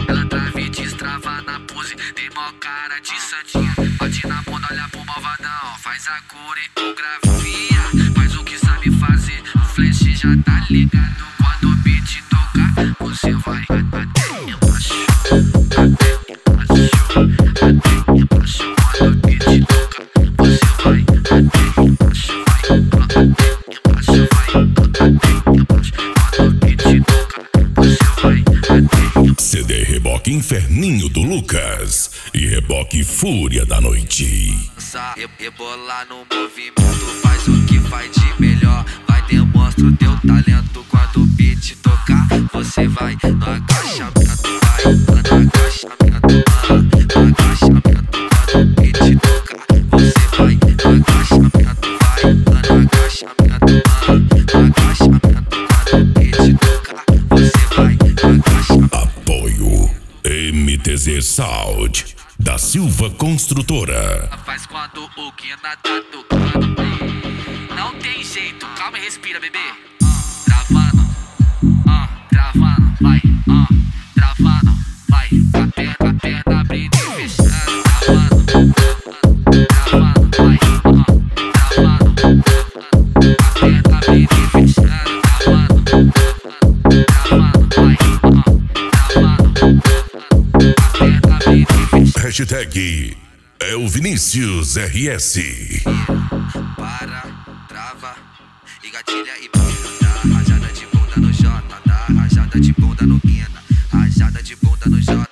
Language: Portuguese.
Ela trava e destrava na pose, tem mó cara de santinha. Bate na bunda, olha pro malvadão, faz a coreografia. Faz o que sabe fazer, o flash já tá ligado. Quando o beat tocar, você vai até embaixo, até embaixo, até embaixo. Quando o beat tocar, você vai até embaixo, vai até embaixo, vai até embaixo. Quando o beat tocar, você vai até embaixo. CD Reboque Inferninho do Lucas e Reboque Fúria da Noite. Rebolar no movimento, faz o que faz de melhor. Vai, demonstra o teu talento. Quando o beat tocar, você vai no agachamento, vai no agachamento, no agachamento. Quando o beat tocar, você vai no agachamento, vai no agachamento, no agachamento. Quando o beat tocar, você vai no agachamento. Apoio MTZ Sound da Silva Construtora. Faz quando o Guina tá tocando. Não tem jeito, calma e respira, bebê. Travando, travando, vai, travando, vai. A perna abrindo e fechando. Travando, vai, travando. A perna abrindo e fechando. Travando, vai, travando. A perna abrindo e fechando. Hashtag é o Vinícius RS. Para, trava e gatilha e dá rajada de bunda no J, dá rajada de bunda no Guina, rajada de bunda no J,